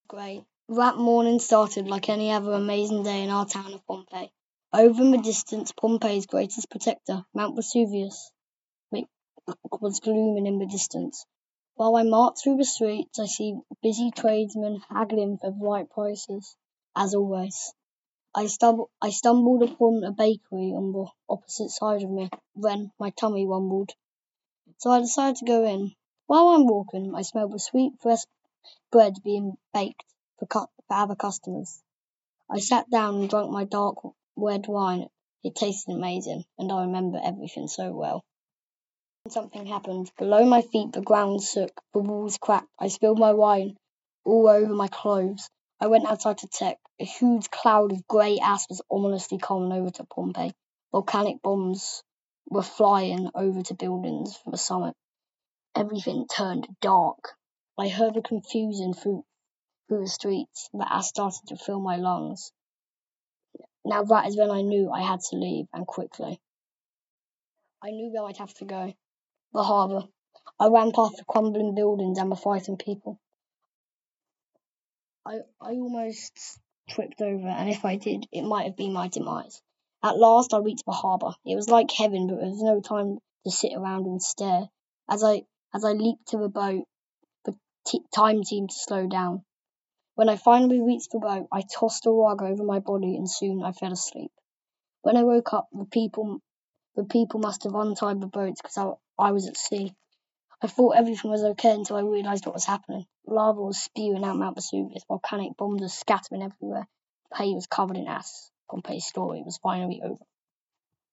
Great. That morning started like any other amazing day in our town of Pompeii. Over in the distance, Pompeii's greatest protector, Mount Vesuvius, was glooming in the distance. While I march through the streets, I see busy tradesmen haggling for the right prices, as always. I stumbled upon a bakery on the opposite side of me. Then my tummy rumbled, so I decided to go in. While I'm walking, I smelled the sweet, fresh bread being baked for other customers. I sat down and drank my dark red wine. It tasted amazing, and I remember everything so well. Something happened. Below my feet the ground shook, the walls cracked. I spilled my wine all over my clothes. I went outside to check. A huge cloud of grey ash was ominously coming over to Pompeii. Volcanic bombs were flying over to buildings from the summit. Everything turned dark. I heard the confusion through the streets. The ash started to fill my lungs. Now that is when I knew I had to leave, and quickly. I knew where I'd have to go. The harbour. I ran past the crumbling buildings and the fighting people. I almost tripped over, and if I did, it might have been my demise. At last I reached the harbour. It was like heaven, but there was no time to sit around and stare. As I leaped to the boat, the time seemed to slow down. When I finally reached the boat, I tossed a rug over my body, and soon I fell asleep. When I woke up, the people must have untied the boats because I was at sea. I thought everything was okay until I realised what was happening. Lava was spewing out Mount Vesuvius, volcanic bombs were scattering everywhere. Pompeii was covered in ash. Pompeii's story was finally over.